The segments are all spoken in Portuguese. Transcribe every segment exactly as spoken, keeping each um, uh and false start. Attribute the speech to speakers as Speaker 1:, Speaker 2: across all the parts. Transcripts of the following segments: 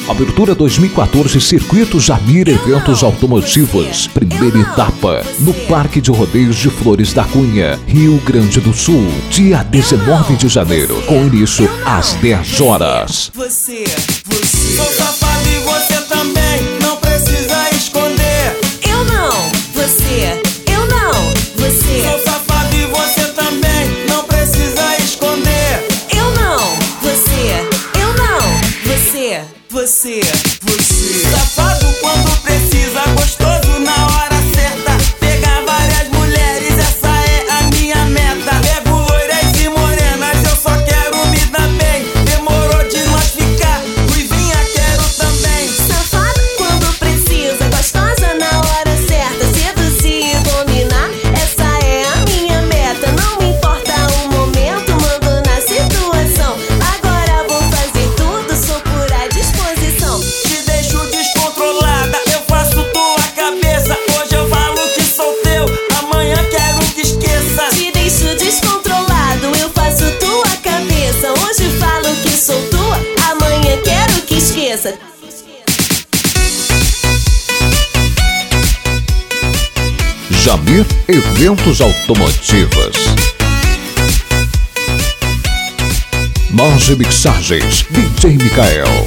Speaker 1: Abertura dois mil e quatorze, Circuito Jamir Eventos Automotivos. Primeira etapa, no Parque de Rodeios de Flores da Cunha, Rio Grande do Sul. Dia dezenove de janeiro, com início às dez horas.
Speaker 2: Você, você. Sou safado e você também, não precisa esconder.
Speaker 3: Eu não, você. Eu não, você.
Speaker 2: Sou safado e você também, não precisa esconder.
Speaker 3: Eu não, você. Eu não, você.
Speaker 2: Você, você. Safado quando precisa, gostoso na hora certa. Pegar várias mulheres, essa é a minha meta. Pego loiras e morenas, eu só quero me dar bem. Demorou de nós ficar, ruivinha quero também.
Speaker 3: Safado quando precisa, gostosa na hora certa. Seduzir e dominar, essa é a minha meta. Não me importa o momento, mando na situação. Agora vou fazer tudo, sou pura disposição.
Speaker 2: Te deixo descontrolada, eu faço tua cabeça. Hoje eu falo que sou teu, amanhã quero que esqueça.
Speaker 3: Te deixo descontrolado, eu faço tua cabeça. Hoje falo que sou tua, amanhã quero que esqueça.
Speaker 1: Jamir Eventos Automotivos. Manje Mixagens, D J Mikael.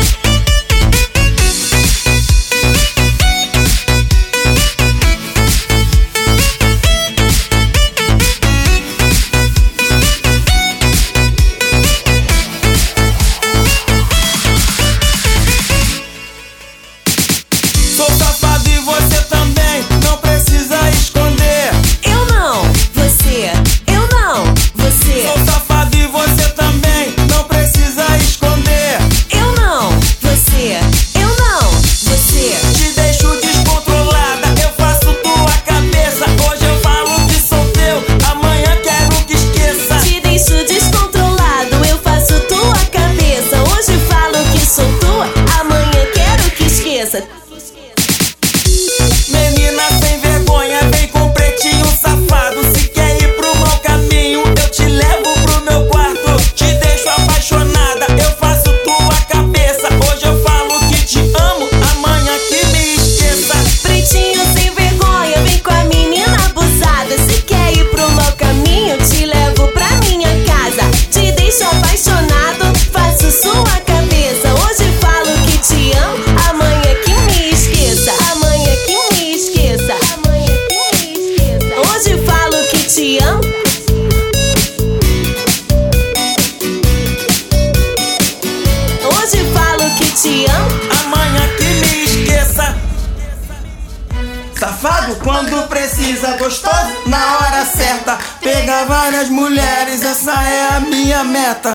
Speaker 2: Sou safado e você também, não precisa esconder.
Speaker 3: Eu não, você. Eu não, você.
Speaker 2: Sou safado e você também, não precisa esconder.
Speaker 3: Eu não, você. Eu não, você.
Speaker 2: Te deixo descontrolada, eu faço tua cabeça. Hoje eu falo que sou teu, amanhã quero que esqueça.
Speaker 3: Te deixo descontrolado, eu faço tua cabeça. Hoje falo que sou tua, amanhã quero que esqueça.
Speaker 2: Menina sem vergonha, vem com pretinho safado. Se quer ir pro mau caminho, eu te levo pro meu quarto. Te deixo apaixonada, eu faço tua cabeça. Hoje eu falo que te amo, amanhã que me esqueça.
Speaker 3: Pretinho sem vergonha, vem com a menina abusada. Se quer ir pro mau caminho, te levo pra minha casa. Te deixo apaixonado, faço sua cabeça. Hoje falo que te amo, amanhã que me esqueça. Amanhã que me esqueça. Amanhã que me esqueça. Hoje falo que te amo. Hoje falo que te amo.
Speaker 2: Amanhã que me esqueça. Safado quando precisa, gostoso na hora certa. Pegar várias mulheres, essa é a minha meta.